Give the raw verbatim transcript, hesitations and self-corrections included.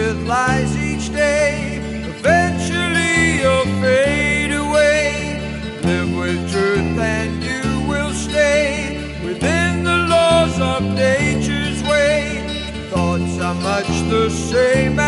with lies each day. Eventually you'll fade away. Live with truth and you will stay within the laws of nature's way. Thoughts are much the same